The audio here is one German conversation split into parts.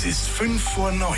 Es ist 5:05.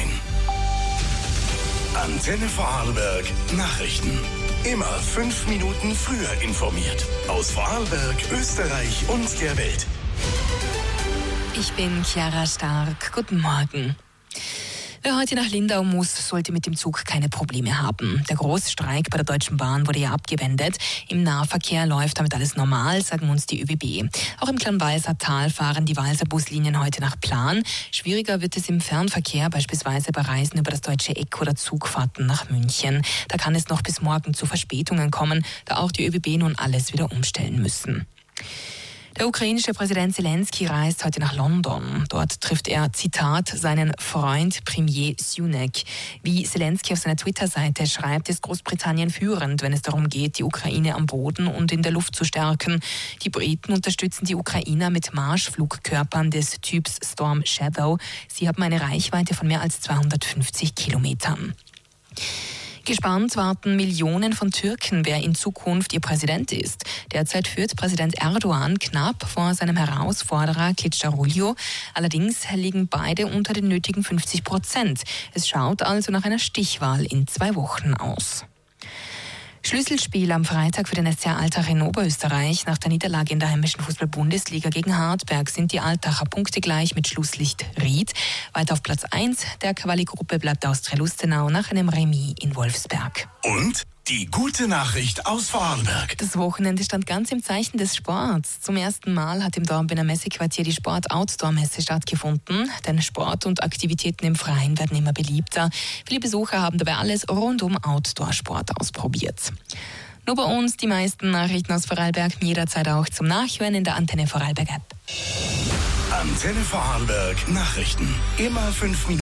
Antenne Vorarlberg Nachrichten. Immer 5 Minuten früher informiert. Aus Vorarlberg, Österreich und der Welt. Ich bin Chiara Stark. Guten Morgen. Wer heute nach Lindau muss, sollte mit dem Zug keine Probleme haben. Der Großstreik bei der Deutschen Bahn wurde ja abgewendet. Im Nahverkehr läuft damit alles normal, sagen uns die ÖBB. Auch im Kleinwalser Tal fahren die Walser Buslinien heute nach Plan. Schwieriger wird es im Fernverkehr, beispielsweise bei Reisen über das Deutsche Eck oder Zugfahrten nach München. Da kann es noch bis morgen zu Verspätungen kommen, da auch die ÖBB nun alles wieder umstellen müssen. Der ukrainische Präsident Zelensky reist heute nach London. Dort trifft er, Zitat, seinen Freund Premier Sunak. Wie Zelensky auf seiner Twitter-Seite schreibt, ist Großbritannien führend, wenn es darum geht, die Ukraine am Boden und in der Luft zu stärken. Die Briten unterstützen die Ukrainer mit Marschflugkörpern des Typs Storm Shadow. Sie haben eine Reichweite von mehr als 250 Kilometern. Gespannt warten Millionen von Türken, wer in Zukunft ihr Präsident ist. Derzeit führt Präsident Erdogan knapp vor seinem Herausforderer Kılıçdaroğlu. Allerdings liegen beide unter den nötigen 50%. Es schaut also nach einer Stichwahl in 2 Wochen aus. Schlüsselspiel am Freitag für den SC Altach in Oberösterreich. Nach der Niederlage in der heimischen Fußball-Bundesliga gegen Hartberg sind die Altacher punktegleich mit Schlusslicht Ried. Weiter auf Platz 1 der Quali-Gruppe bleibt Austria Lustenau nach einem Remis in Wolfsberg. Und die gute Nachricht aus Vorarlberg. Das Wochenende stand ganz im Zeichen des Sports. Zum ersten Mal hat im Dornbirner Messequartier die Sport-Outdoor-Messe stattgefunden. Denn Sport und Aktivitäten im Freien werden immer beliebter. Viele Besucher haben dabei alles rund um Outdoor-Sport ausprobiert. Nur bei uns die meisten Nachrichten aus Vorarlberg jederzeit auch zum Nachhören in der Antenne Vorarlberg App. Antenne Vorarlberg Nachrichten. Immer 5 Minuten.